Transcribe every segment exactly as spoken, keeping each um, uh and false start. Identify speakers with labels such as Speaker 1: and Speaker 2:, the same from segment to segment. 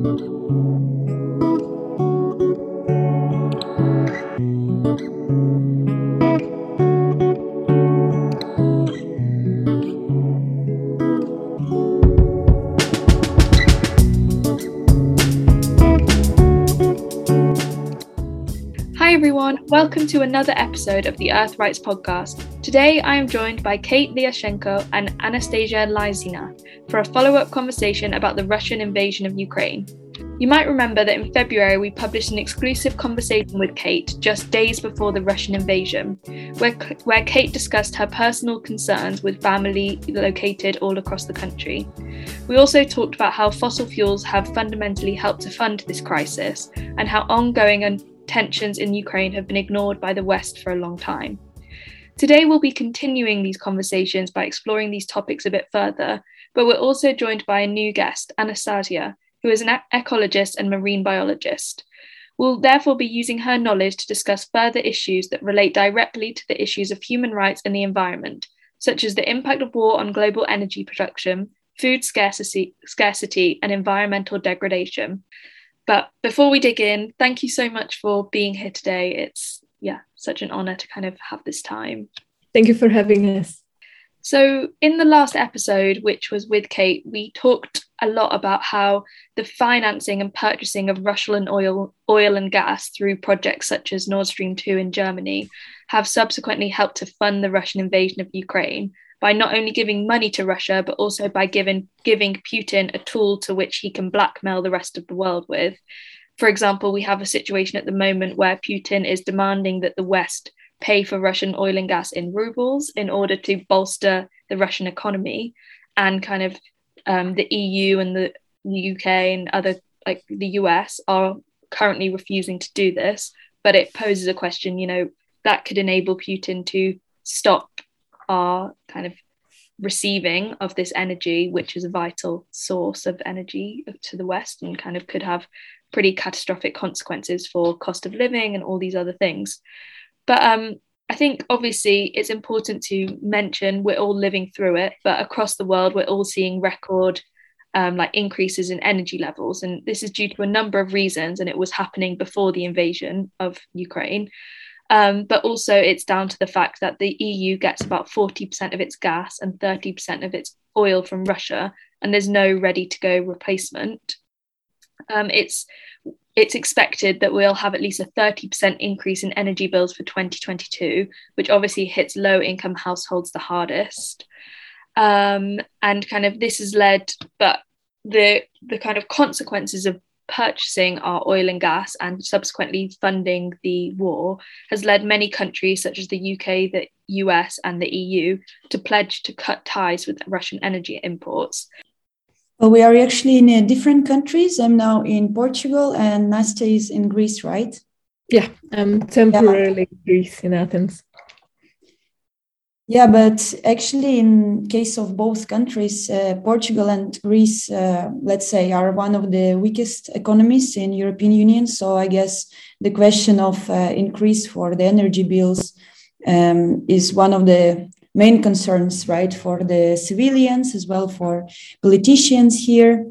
Speaker 1: Hi everyone, welcome to another episode of the Earth Rights Podcast. Today I am joined by Kate Lyashenko and Anastasia Lysina for a follow-up conversation about the Russian invasion of Ukraine. You might remember that in February we published an exclusive conversation with Kate just days before the Russian invasion, where, where Kate discussed her personal concerns with family located all across the country. We also talked about how fossil fuels have fundamentally helped to fund this crisis and how ongoing and tensions in Ukraine have been ignored by the West for a long time. Today we'll be continuing these conversations by exploring these topics a bit further, but we're also joined by a new guest, Anastasia, who is an ecologist and marine biologist. We'll therefore be using her knowledge to discuss further issues that relate directly to the issues of human rights and the environment, such as the impact of war on global energy production, food scarcity, scarcity and environmental degradation. But before we dig in, thank you so much for being here today. It's, yeah, such an honour to kind of have this time.
Speaker 2: Thank you for having us.
Speaker 1: So in the last episode, which was with Kate, we talked a lot about how the financing and purchasing of Russian oil, oil and gas through projects such as Nord Stream two in Germany have subsequently helped to fund the Russian invasion of Ukraine by not only giving money to Russia, but also by giving, giving Putin a tool to which he can blackmail the rest of the world with. For example, we have a situation at the moment where Putin is demanding that the West pay for Russian oil and gas in rubles in order to bolster the Russian economy, and kind of um, the E U and the U K and other, like the U S, are currently refusing to do this. But it poses a question, you know, that could enable Putin to stop our kind of receiving of this energy, which is a vital source of energy to the West and kind of could have pretty catastrophic consequences for cost of living and all these other things. But um, I think obviously it's important to mention we're all living through it, but across the world, we're all seeing record um, like increases in energy levels. And this is due to a number of reasons, and it was happening before the invasion of Ukraine. Um, but also it's down to the fact that the E U gets about forty percent of its gas and thirty percent of its oil from Russia, and there's no ready-to-go replacement. Um, it's it's expected that we'll have at least a thirty percent increase in energy bills for twenty twenty-two, which obviously hits low-income households the hardest. Um, and kind of this has led, but the the kind of consequences of purchasing our oil and gas and subsequently funding the war has led many countries such as the U K, the U S and the E U to pledge to cut ties with Russian energy imports.
Speaker 3: Well, we are actually in uh, different countries. I'm now in Portugal and Nastya is in Greece, right?
Speaker 2: Yeah, I'm temporarily in Greece, in Athens.
Speaker 3: Yeah, but actually in case of both countries, uh, Portugal and Greece, uh, let's say, are one of the weakest economies in European Union. So I guess the question of uh, increase for the energy bills um, is one of the main concerns, right, for the civilians as well for politicians here.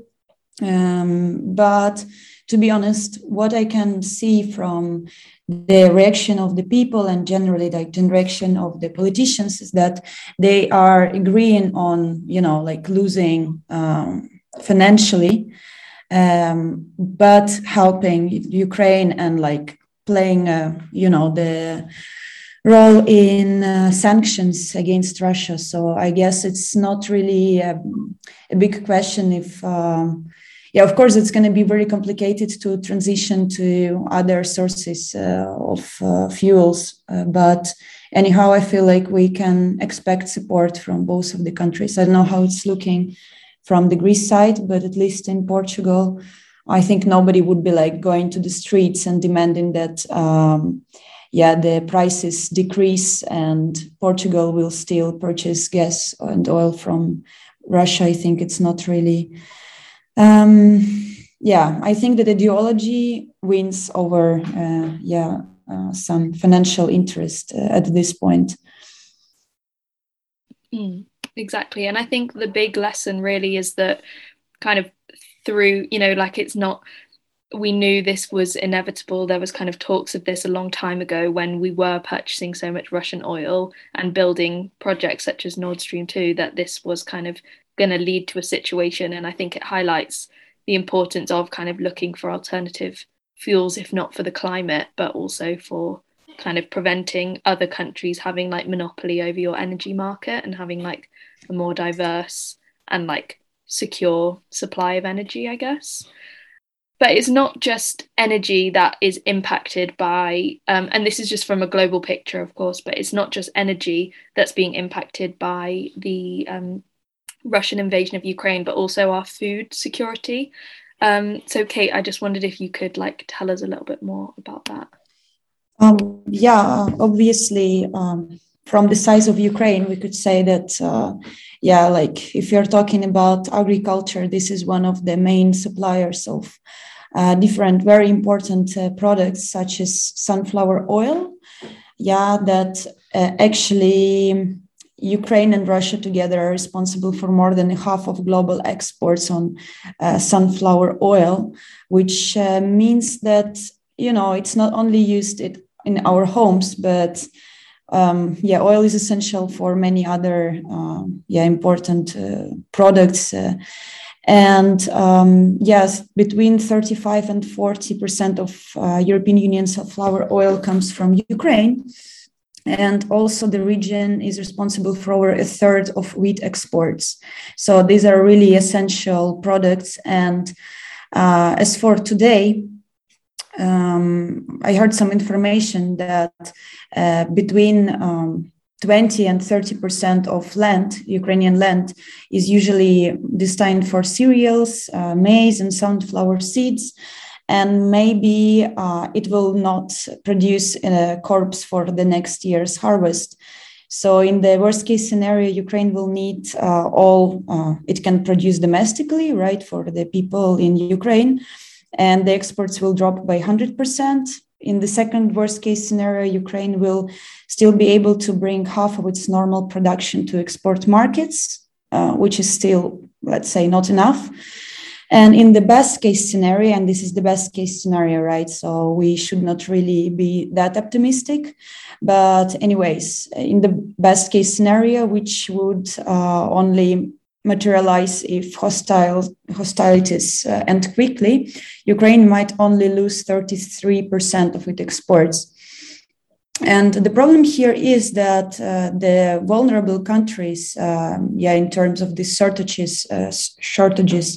Speaker 3: Um, but to be honest, what I can see from the reaction of the people and generally like the reaction of the politicians is that they are agreeing on, you know, like losing um, financially, um, but helping Ukraine and like playing, uh, you know, the role in uh, sanctions against Russia. So I guess it's not really a, a big question if, um, yeah, of course, it's going to be very complicated to transition to other sources uh, of uh, fuels. Uh, but anyhow, I feel like we can expect support from both of the countries. I don't know how it's looking from the Greece side, but at least in Portugal, I think nobody would be like going to the streets and demanding that, um, yeah, the prices decrease and Portugal will still purchase gas and oil from Russia. I think it's not really... Um, yeah, I think that ideology wins over, uh, yeah, uh, some financial interest uh, at this point.
Speaker 1: Mm, exactly. And I think the big lesson really is that kind of through, you know, like it's not, we knew this was inevitable. There was kind of talks of this a long time ago when we were purchasing so much Russian oil and building projects such as Nord Stream two, that this was kind of going to lead to a situation. And I think it highlights the importance of kind of looking for alternative fuels, if not for the climate, but also for kind of preventing other countries having like monopoly over your energy market and having like a more diverse and like secure supply of energy, I guess. But it's not just energy that is impacted by, um, and this is just from a global picture, of course, but it's not just energy that's being impacted by the um, Russian invasion of Ukraine, but also our food security. Um, so, Kate, I just wondered if you could like tell us a little bit more about that.
Speaker 3: Um, yeah, obviously, um, from the size of Ukraine, we could say that, uh, yeah, like if you're talking about agriculture, this is one of the main suppliers of uh, different very important uh, products such as sunflower oil. Yeah, that uh, actually Ukraine and Russia together are responsible for more than half of global exports on uh, sunflower oil, which uh, means that, you know, it's not only used it in our homes, but um, yeah, oil is essential for many other uh, yeah important uh, products. Uh, and um, yes, between thirty-five and forty percent of uh, European Union sunflower oil comes from Ukraine. And also the region is responsible for over a third of wheat exports. So these are really essential products. And uh, as for today, um, I heard some information that uh, between um, twenty and thirty percent of land, Ukrainian land, is usually destined for cereals, uh, maize and sunflower seeds. And maybe uh, it will not produce a corpse for the next year's harvest. So in the worst case scenario, Ukraine will need uh, all uh, it can produce domestically, right, for the people in Ukraine. And the exports will drop by one hundred percent. In the second worst case scenario, Ukraine will still be able to bring half of its normal production to export markets, uh, which is still, let's say, not enough. And in the best case scenario, and this is the best case scenario, right? So we should not really be that optimistic. But anyways, in the best case scenario, which would uh, only materialize if hostile, hostilities uh, end quickly, Ukraine might only lose thirty-three percent of its exports. And the problem here is that uh, the vulnerable countries, um, yeah, in terms of these shortages, uh, shortages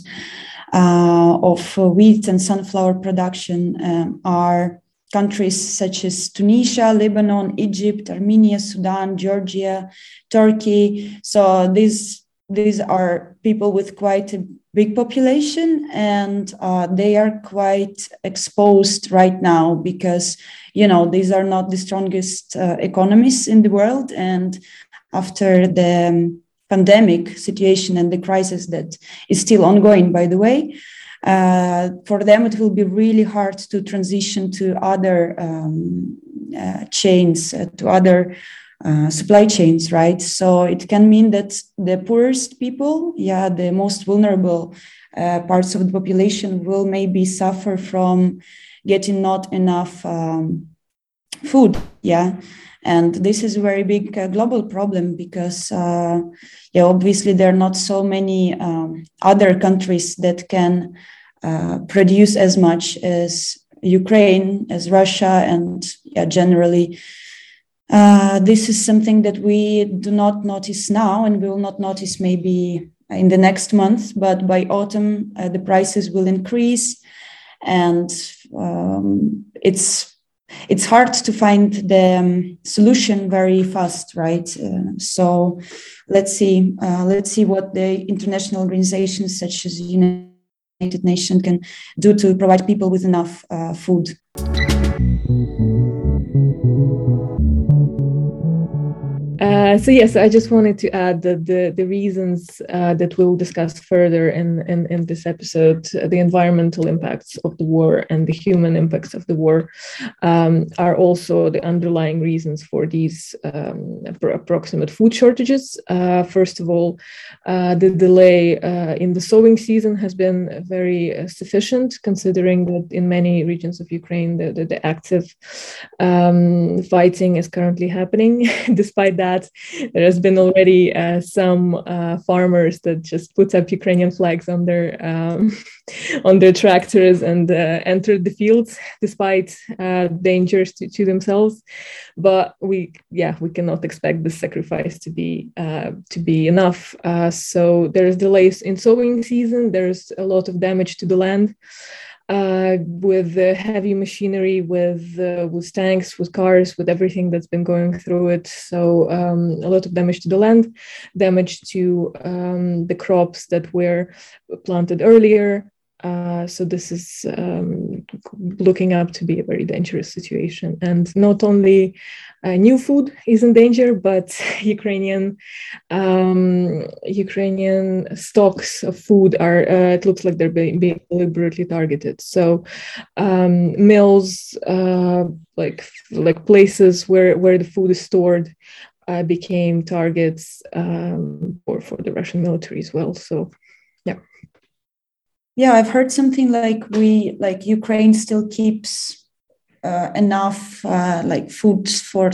Speaker 3: uh, of wheat and sunflower production, um, are countries such as Tunisia, Lebanon, Egypt, Armenia, Sudan, Georgia, Turkey. So these these are people with quite a big population, and uh, they are quite exposed right now because, you know, these are not the strongest uh, economies in the world. And after the um, pandemic situation and the crisis that is still ongoing, by the way, uh, for them, it will be really hard to transition to other um, uh, chains, uh, to other Uh, supply chains, right? So it can mean that the poorest people, yeah, the most vulnerable uh, parts of the population will maybe suffer from getting not enough um, food, yeah. And this is a very big uh, global problem because, uh, yeah, obviously there are not so many um, other countries that can uh, produce as much as Ukraine, as Russia, and yeah, generally. Uh, this is something that we do not notice now and will not notice maybe in the next month, but by autumn, uh, the prices will increase, and um, it's it's hard to find the um, solution very fast, right? Uh, so let's see, uh, let's see what the international organizations such as United Nations can do to provide people with enough uh, food.
Speaker 2: Uh, Uh, so yes, I just wanted to add that the the reasons uh, that we'll discuss further in, in in this episode, uh, the environmental impacts of the war and the human impacts of the war, um, are also the underlying reasons for these um, approximate food shortages. Uh, first of all, uh, the delay uh, in the sowing season has been very uh, sufficient, considering that in many regions of Ukraine the the, the active um, fighting is currently happening. Despite that, there has been already uh, some uh, farmers that just put up Ukrainian flags on their um, on their tractors and uh, entered the fields despite uh, dangers to, to themselves. But we, yeah, we cannot expect the sacrifice to be uh, to be enough. Uh, so there's delays in sowing season. There's a lot of damage to the land. Uh, with the heavy machinery, with uh, with tanks, with cars, with everything that's been going through it. So um, a lot of damage to the land, damage to um, the crops that were planted earlier. Uh, so this is um, looking up to be a very dangerous situation. And not only uh, new food is in danger, but Ukrainian um, Ukrainian stocks of food are, uh, it looks like they're being, being deliberately targeted. So um, mills, uh, like like places where, where the food is stored, uh, became targets um, for, for the Russian military as well. So, yeah.
Speaker 3: Yeah, I've heard something like we, like Ukraine still keeps uh, enough uh, like food for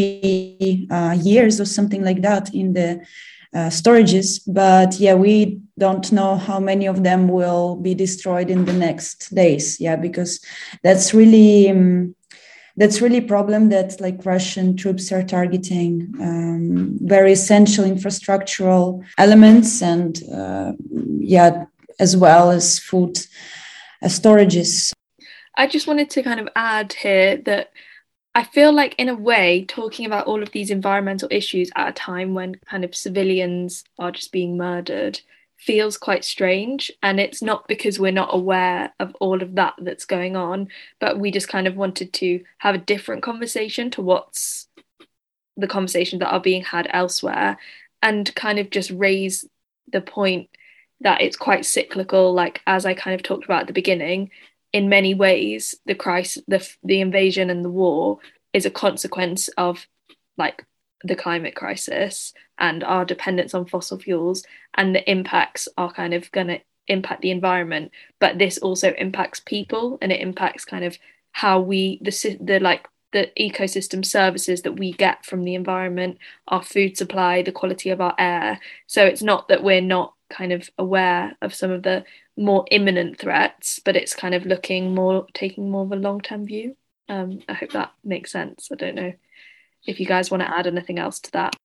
Speaker 3: three uh, years or something like that in the uh, storages. But yeah, we don't know how many of them will be destroyed in the next days. Yeah, because that's really um, that's really a problem that like Russian troops are targeting um, very essential infrastructural elements and uh, yeah. as well as food uh, storages.
Speaker 1: I just wanted to kind of add here that I feel like, in a way, talking about all of these environmental issues at a time when kind of civilians are just being murdered feels quite strange. And it's not because we're not aware of all of that that's going on, but we just kind of wanted to have a different conversation to what's the conversations that are being had elsewhere, and kind of just raise the point that it's quite cyclical. Like, as I kind of talked about at the beginning, in many ways, the crisis, the the invasion and the war is a consequence of like the climate crisis and our dependence on fossil fuels, and the impacts are kind of going to impact the environment. But this also impacts people, and it impacts kind of how we the the like the ecosystem services that we get from the environment, our food supply, the quality of our air. So it's not that we're not kind of aware of some of the more imminent threats, but it's kind of looking more, taking more of a long-term view. Um, I hope that makes sense. I don't know if you guys want to add anything else to that.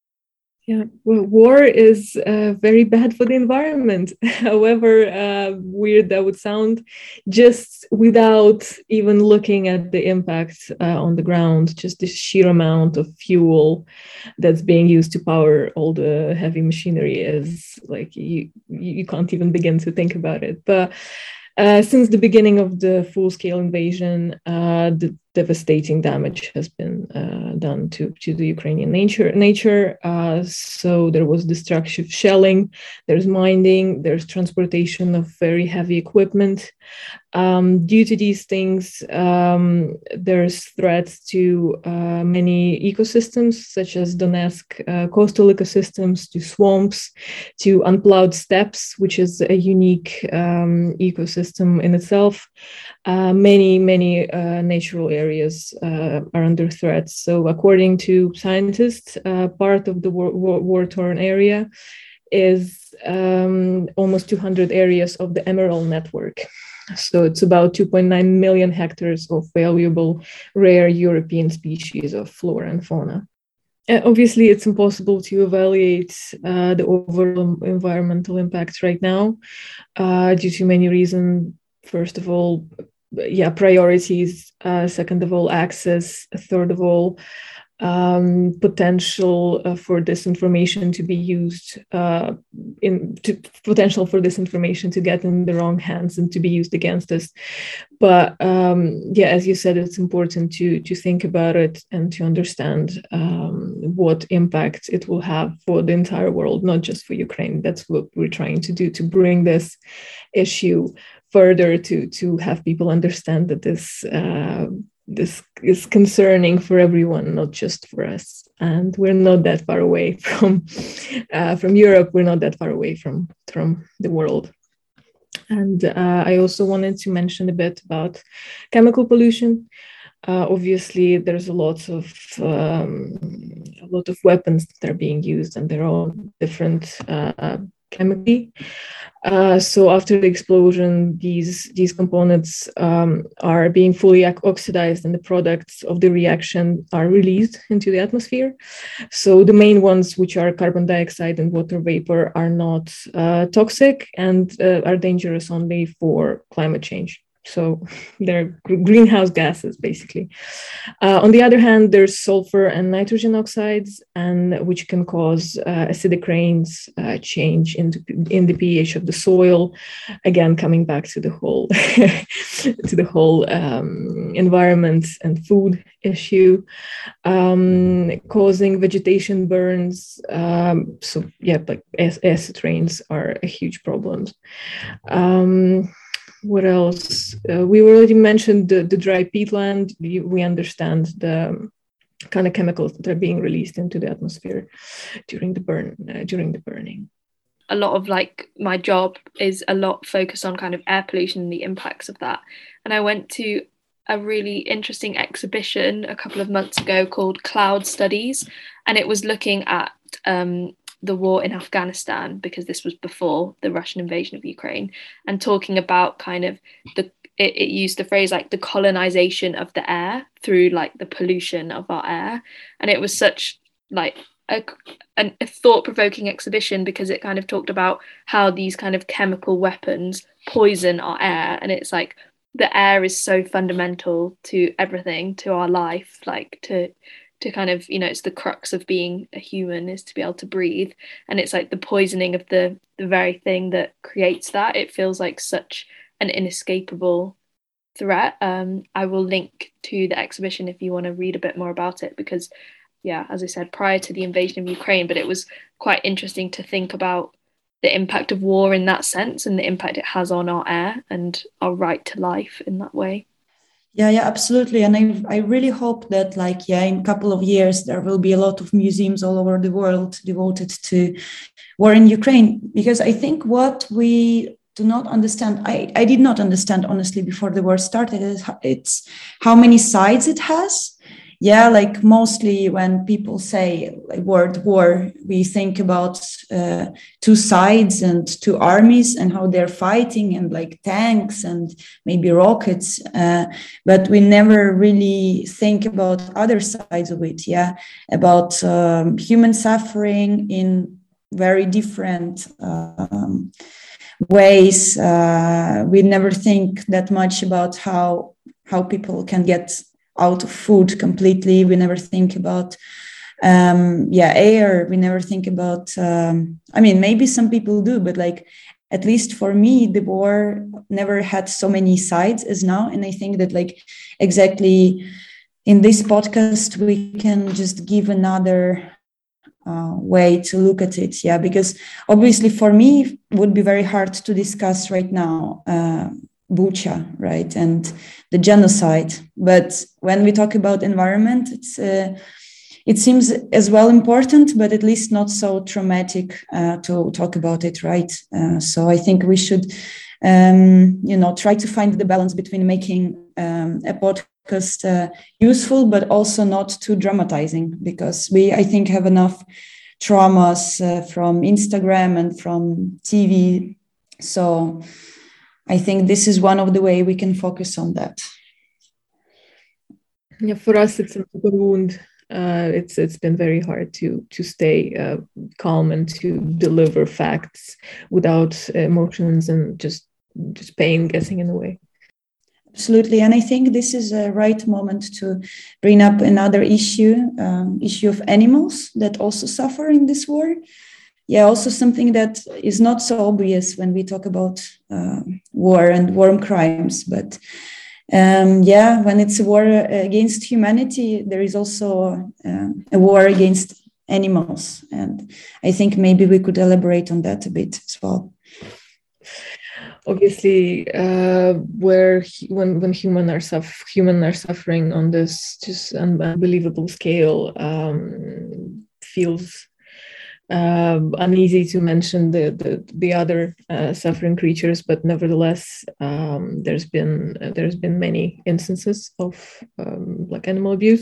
Speaker 2: Yeah, well, war is uh, very bad for the environment. However uh, weird that would sound, just without even looking at the impact uh, on the ground, just the sheer amount of fuel that's being used to power all the heavy machinery is like, you, you can't even begin to think about it. But uh, since the beginning of the full-scale invasion, uh, the devastating damage has been uh, done to, to the Ukrainian nature. nature. Uh, so there was destructive shelling, there's mining, there's transportation of very heavy equipment. Um, due to these things, um, there's threats to uh, many ecosystems, such as Donetsk uh, coastal ecosystems, to swamps, to unplowed steppes, which is a unique um, ecosystem in itself. Uh, many, many uh, natural areas uh, are under threat. So according to scientists, uh, part of the war, war, war-torn area is um, almost two hundred areas of the Emerald Network. So it's about two point nine million hectares of valuable rare European species of flora and fauna. Uh, obviously, it's impossible to evaluate uh, the overall environmental impacts right now uh, due to many reasons. First of all, yeah, priorities. Uh, second of all, access. Third of all, um, potential uh, for this information to be used uh, in to, potential for this information to get in the wrong hands and to be used against us. But um, yeah, as you said, it's important to to think about it and to understand um, what impact it will have for the entire world, not just for Ukraine. That's what we're trying to do, to bring this issue further, to to have people understand that this uh, this is concerning for everyone, not just for us. And we're not that far away from uh, from Europe. We're not that far away from from the world. And uh, I also wanted to mention a bit about chemical pollution. Uh, obviously, there's a lot of um, a lot of weapons that are being used, and they're all different uh, chemically. Uh, so after the explosion, these these components um, are being fully oxidized, and the products of the reaction are released into the atmosphere. So the main ones, which are carbon dioxide and water vapor, are not uh, toxic and uh, are dangerous only for climate change. So they're greenhouse gases, basically. Uh, on the other hand, there's sulfur and nitrogen oxides, and which can cause uh, acidic rains, uh, change in the, in the pH of the soil. Again, coming back to the whole to the whole um, environment and food issue, um, causing vegetation burns. Um, so yeah, like acid rains are a huge problem. Um, What else? Uh, we already mentioned the, the dry peatland. We, we understand the kind of chemicals that are being released into the atmosphere during the burn, uh, during the burning.
Speaker 1: A lot of like my job is a lot focused on kind of air pollution and the impacts of that. And I went to a really interesting exhibition a couple of months ago called Cloud Studies, and it was looking at um, the war in Afghanistan, because this was before the Russian invasion of Ukraine, and talking about kind of the it, it used the phrase like the colonization of the air through like the pollution of our air. And it was such like a, a, a thought-provoking exhibition, because it kind of talked about how these kind of chemical weapons poison our air, and it's like the air is so fundamental to everything, to our life, like to to kind of, you know, it's the crux of being a human, is to be able to breathe. And it's like the poisoning of the the very thing that creates that. It feels like such an inescapable threat. Um, I will link to the exhibition if you want to read a bit more about it, because, yeah, as I said, prior to the invasion of Ukraine, but it was quite interesting to think about the impact of war in that sense, and the impact it has on our air and our right to life in that way.
Speaker 3: Yeah, yeah, absolutely. And I, I really hope that, like, yeah, in a couple of years, there will be a lot of museums all over the world devoted to war in Ukraine. Because I think what we do not understand, I, I did not understand, honestly, before the war started, is it's how many sides it has. Yeah, like mostly when people say like word war, we think about uh, two sides and two armies and how they're fighting, and like tanks and maybe rockets. Uh, but we never really think about other sides of it. Yeah, about um, human suffering in very different um, ways. Uh, we never think that much about how how people can get out of food completely. We never think about um yeah air. We never think about um I mean, maybe some people do, but like, at least for me, the war never had so many sides as now. And I think that, like, exactly in this podcast we can just give another uh, way to look at it. Yeah, because obviously for me it would be very hard to discuss right now uh Bucha, right, and the genocide. But when we talk about environment, it's uh, it seems as well important, but at least not so traumatic uh, to talk about it, right? Uh, so I think we should, um, you know, try to find the balance between making um, a podcast uh, useful, but also not too dramatizing, because we, I think, have enough traumas uh, from Instagram and from T V. So I think this is one of the way we can focus on that.
Speaker 2: Yeah, for us, it's an open wound. Uh, it's it's been very hard to to stay uh, calm and to deliver facts without emotions and just just pain getting in the way.
Speaker 3: absolutely. And I think this is a right moment to bring up another issue, um, issue of animals that also suffer in this war. Yeah, also something that is not so obvious when we talk about uh, war and war crimes. But um, yeah, when it's a war against humanity, there is also uh, a war against animals. And I think maybe we could elaborate on that a bit as well.
Speaker 2: Obviously, uh, where when when human are suff- human are suffering on this just unbelievable scale, um, feels uh, uneasy to mention the the, the other uh, suffering creatures, but nevertheless, um, there's been uh, there's been many instances of um, like animal abuse.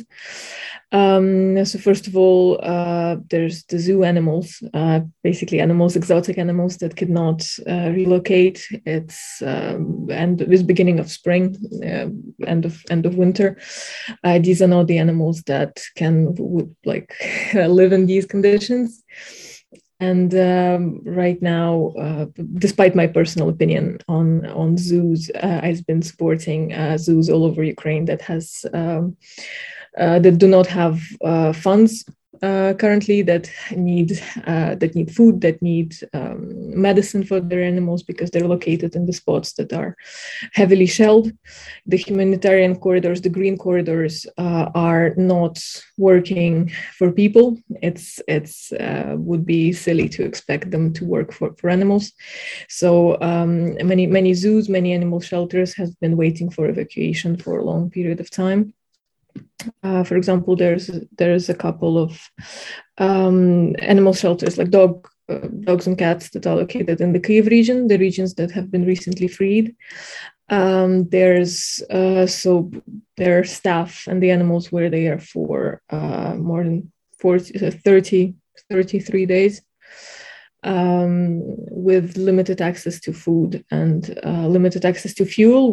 Speaker 2: Um, so first of all, uh, there's the zoo animals, uh, basically animals, exotic animals that could not uh, relocate. It's um, and this beginning of spring, uh, end of end of winter. Uh, these are not the animals that can would like live in these conditions. And um, right now, uh, despite my personal opinion on on zoos, uh, I've been supporting uh, zoos all over Ukraine that has. Um, Uh, that do not have uh, funds uh, currently, that need uh, that need food, that need um, medicine for their animals because they're located in the spots that are heavily shelled. The humanitarian corridors, the green corridors, uh, are not working for people. It's it's uh, would be silly to expect them to work for, for animals. So um, many many zoos, many animal shelters have been waiting for evacuation for a long period of time. Uh, for example, there's there's a couple of um, animal shelters like dog uh, dogs and cats that are located in the Kyiv region, the regions that have been recently freed. Um, there's uh, so their staff and the animals were there for uh, more than forty, thirty, thirty-three days. Um, with limited access to food and uh, limited access to fuel.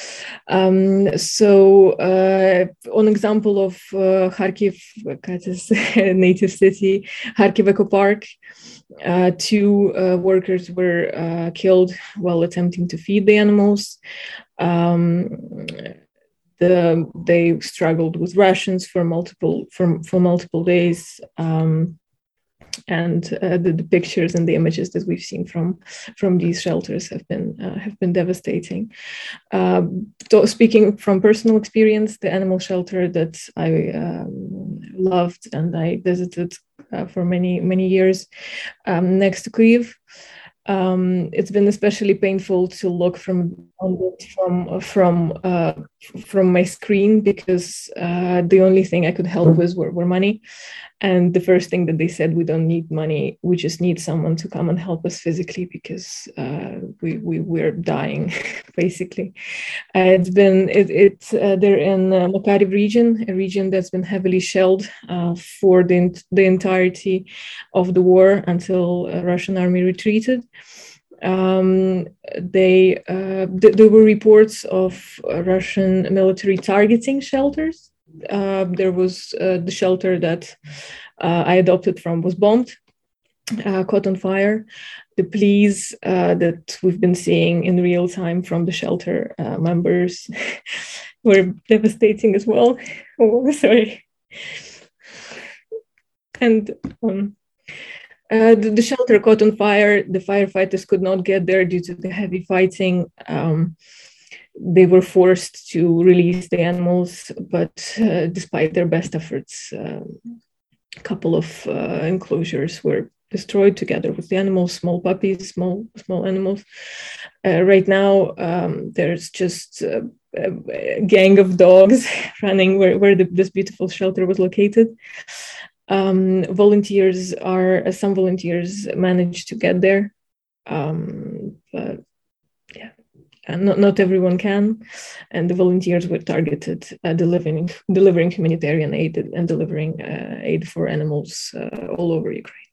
Speaker 2: Um, so, uh, an example of uh, Kharkiv, Katya's native city, Kharkiv Eco Park, uh, two uh, workers were uh, killed while attempting to feed the animals. Um, the, they struggled with rations for multiple for, for multiple days. Um, And uh, the, the pictures and the images that we've seen from from these shelters have been uh, have been devastating. Uh, so speaking from personal experience, the animal shelter that I um, loved and I visited uh, for many many years um, next to Kyiv. Um, it's been especially painful to look from from from uh, from my screen because uh, the only thing I could help with were, were money. And the first thing that they said, we don't need money, we just need someone to come and help us physically because uh, we, we, we're dying, basically. Uh, it's been, it, it's, uh, they're in the Makariv region, a region that's been heavily shelled uh, for the, the entirety of the war until uh, Russian army retreated. Um, they, uh, th- there were reports of uh, Russian military targeting shelters. Uh, there was uh, the shelter that uh, I adopted from was bombed, uh, caught on fire. The pleas uh, that we've been seeing in real time from the shelter uh, members were devastating as well. Oh, sorry. And um, uh, the, the shelter caught on fire. The firefighters could not get there due to the heavy fighting. Um, They were forced to release the animals, but uh, despite their best efforts, uh, a couple of uh, enclosures were destroyed together with the animals, small puppies, small small animals. Uh, right now, um, there's just uh, a, a gang of dogs running where, where the, this beautiful shelter was located. Um, volunteers are, uh, some volunteers managed to get there, um, but yeah. And not, not everyone can, and the volunteers were targeted, uh, delivering delivering humanitarian aid and delivering uh, aid for animals uh, all over Ukraine.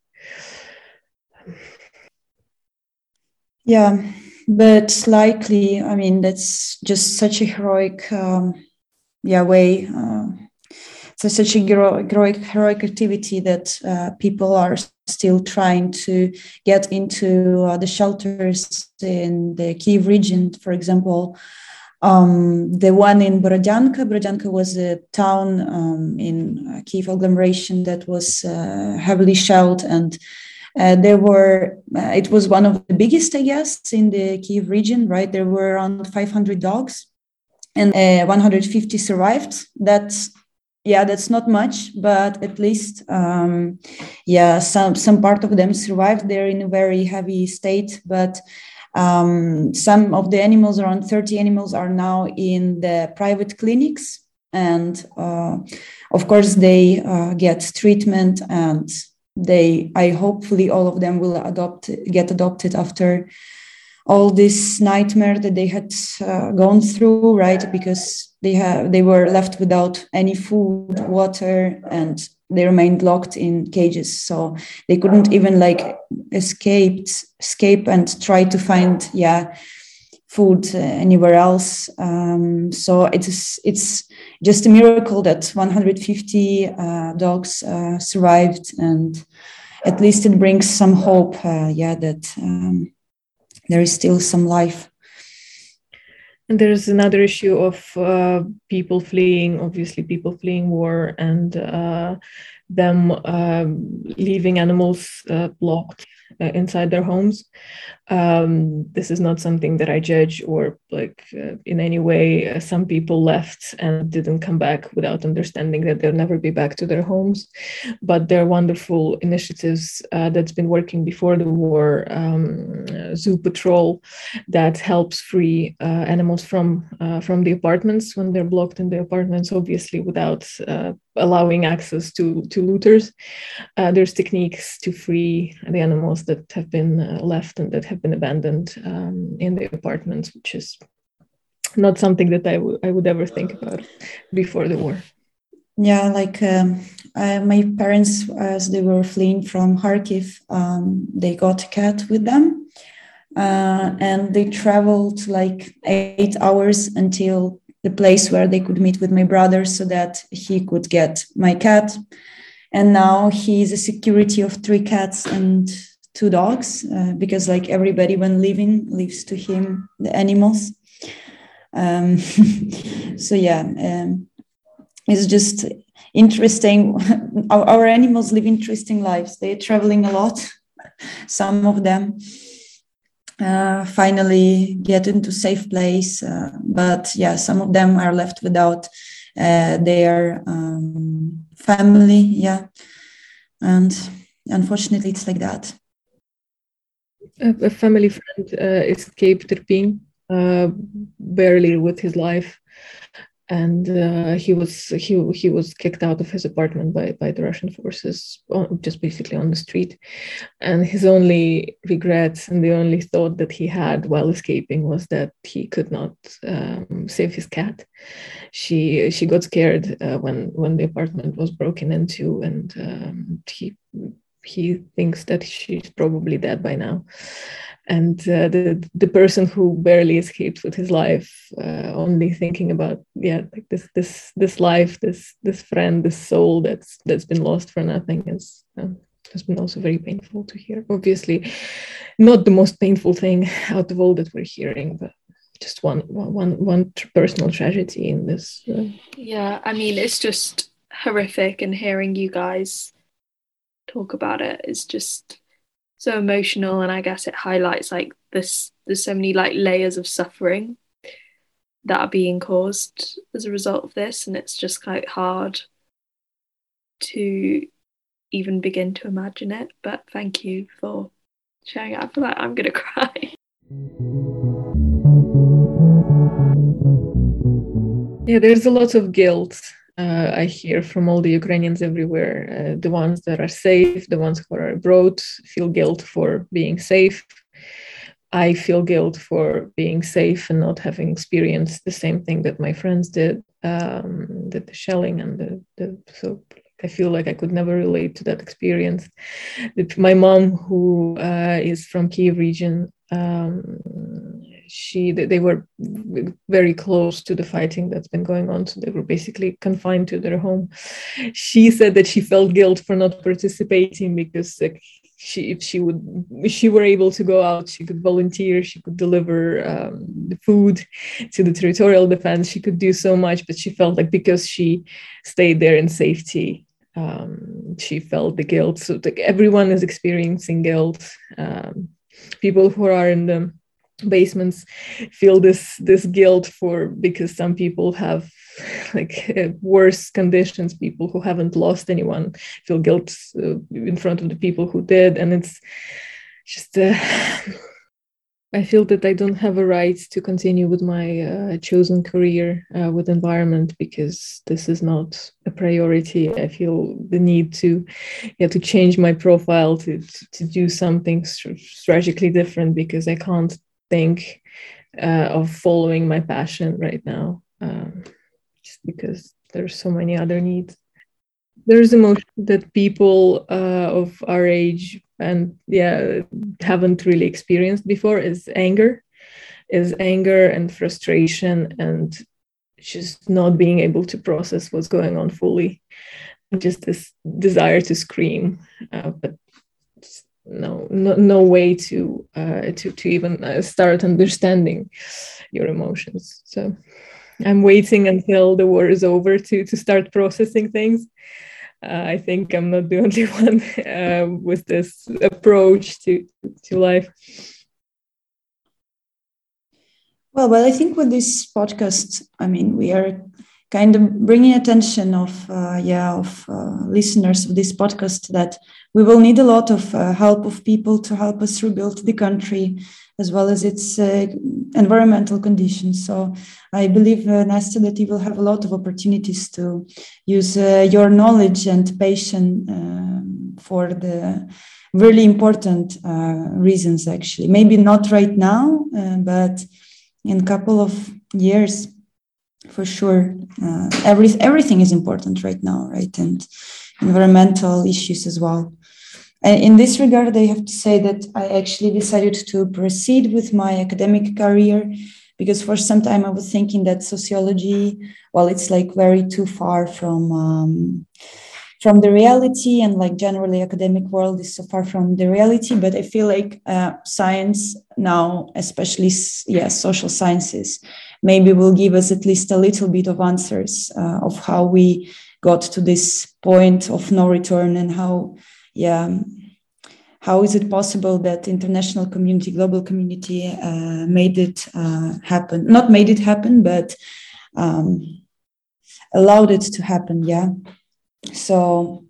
Speaker 3: Yeah, but likely, I mean, that's just such a heroic, um, yeah, way. Uh, so such a heroic, heroic activity that uh, people are still trying to get into uh, the shelters in the Kyiv region, for example. Um, the one in Borodyanka, Borodyanka was a town um, in Kiev agglomeration that was uh, heavily shelled, and uh, there were, uh, it was one of the biggest, I guess, in the Kiev region, right? There were around five hundred dogs and uh, one hundred fifty survived. That's, yeah, that's not much, but at least, um, yeah, some, some part of them survived. They're in a very heavy state, but Um, some of the animals, around thirty animals, are now in the private clinics. And uh, of course, they uh, get treatment, and they, I hopefully all of them will adopt, get adopted after all this nightmare that they had uh, gone through, right? Because they have, they were left without any food, water, and they remained locked in cages. So they couldn't even like escape, escape and try to find, yeah, food uh, anywhere else. Um, so it's it's just a miracle that one hundred fifty uh, dogs uh, survived, and at least it brings some hope. Uh, yeah, that um, there is still some life.
Speaker 2: And there's another issue of uh, people fleeing, obviously people fleeing war, and uh, them um, leaving animals uh, blocked uh, inside their homes. Um, this is not something that I judge or like uh, in any way. Uh, some people left and didn't come back without understanding that they'll never be back to their homes. But there are wonderful initiatives uh, that's been working before the war. Um, uh, Zoo Patrol that helps free uh, animals from uh, from the apartments when they're blocked in the apartments, obviously without uh, allowing access to to looters. Uh, there's techniques to free the animals that have been uh, left and that have been abandoned um, in the apartments, which is not something that I, w- I would ever think about before the war.
Speaker 3: Yeah, like um, uh, my parents, as they were fleeing from Kharkiv, um, they got a cat with them. Uh, and they traveled like eight hours until the place where they could meet with my brother so that he could get my cat. And now he's a security of three cats and two dogs uh, because like everybody when leaving leaves to him the animals. Um, so yeah, um, it's just interesting. our, our animals live interesting lives. They're traveling a lot, some of them. Uh, finally get into safe place, uh, but yeah, some of them are left without uh, their um, family, yeah, and unfortunately it's like that.
Speaker 2: A, a family friend uh, escaped Irpin uh, barely with his life, and uh, he was he he was kicked out of his apartment by by the Russian forces, just basically on the street. And his only regrets and the only thought that he had while escaping was that he could not um, save his cat. She she got scared uh, when when the apartment was broken into, and um, he he thinks that she's probably dead by now. And uh, the the person who barely escaped with his life, uh, only thinking about yeah, like this this this life, this this friend, this soul that's that's been lost for nothing, is um, has been also very painful to hear. Obviously, not the most painful thing out of all that we're hearing, but just one one one personal tragedy in this. Uh...
Speaker 1: Yeah, I mean, it's just horrific, and hearing you guys talk about it is just so emotional, and I guess it highlights like this there's so many like layers of suffering that are being caused as a result of this, and it's just quite hard to even begin to imagine it. But thank you for sharing it. I feel like I'm gonna cry.
Speaker 2: Yeah, there's a lot of guilt. Uh, I hear from all the Ukrainians everywhere, uh, the ones that are safe, the ones who are abroad feel guilt for being safe. I feel guilt for being safe and not having experienced the same thing that my friends did, um, the, the shelling and the, the so I feel like I could never relate to that experience. My mom, who uh, is from Kiev region, um, she they were very close to the fighting that's been going on, so they were basically confined to their home. She said that she felt guilt for not participating because like, she, if she would, if she were able to go out, she could volunteer, she could deliver um, the food to the territorial defense, she could do so much, but she felt like because she stayed there in safety, um, she felt the guilt. So like everyone is experiencing guilt. Um, people who are in the basements feel this this guilt for, because some people have like uh, worse conditions. People who haven't lost anyone feel guilt uh, in front of the people who did, and it's just uh, I feel that I don't have a right to continue with my uh, chosen career uh, with environment, because this is not a priority. I feel the need to yeah to change my profile, to to, to do something strategically different, because I can't think uh, of following my passion right now, um, just because there's so many other needs. There's emotion that people uh, of our age and yeah haven't really experienced before, is anger, is anger and frustration, and just not being able to process what's going on fully, just this desire to scream, uh, but no, no, no way to uh, to to even uh, start understanding your emotions. So I'm waiting until the war is over to to start processing things. Uh, I think I'm not the only one uh, with this approach to to life.
Speaker 3: Well, well, I think with this podcast, I mean, we are kind of bringing attention of uh, yeah of uh, listeners of this podcast that we will need a lot of uh, help of people to help us rebuild the country as well as its uh, environmental conditions. So I believe, uh, Nastya, that you will have a lot of opportunities to use uh, your knowledge and passion uh, for the really important uh, reasons, actually. Maybe not right now, uh, but in a couple of years, for sure. Uh, every, everything is important right now, right? And environmental issues as well. And in this regard, I have to say that I actually decided to proceed with my academic career, because for some time I was thinking that sociology, well, it's like very too far from um, from the reality, and like generally academic world is so far from the reality. But I feel like uh, science now, especially yeah, social sciences, maybe will give us at least a little bit of answers uh, of how we got to this point of no return, and how yeah how is it possible that international community, global community uh, made it uh, happen? Not made it happen, but um, allowed it to happen. Yeah. So.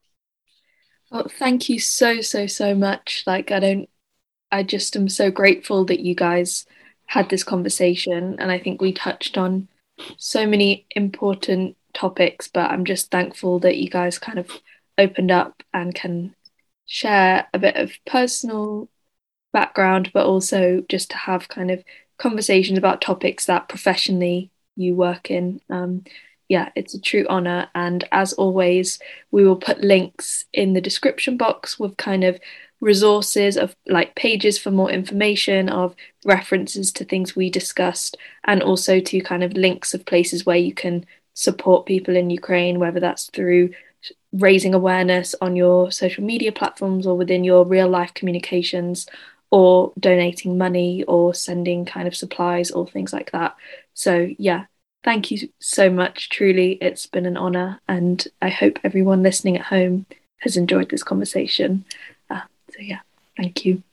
Speaker 1: Well, thank you so, so, so much. Like, I don't, I just am so grateful that you guys had this conversation. And I think we touched on so many important topics, but I'm just thankful that you guys kind of opened up and can share a bit of personal background, but also just to have kind of conversations about topics that professionally you work in. Um, yeah, it's a true honor. And as always, we will put links in the description box with kind of resources of like pages for more information, of references to things we discussed, and also to kind of links of places where you can support people in Ukraine, whether that's through raising awareness on your social media platforms or within your real life communications, or donating money or sending kind of supplies or things like that. So yeah, thank you so much. Truly, it's been an honor, and I hope everyone listening at home has enjoyed this conversation. Uh, so yeah, thank you.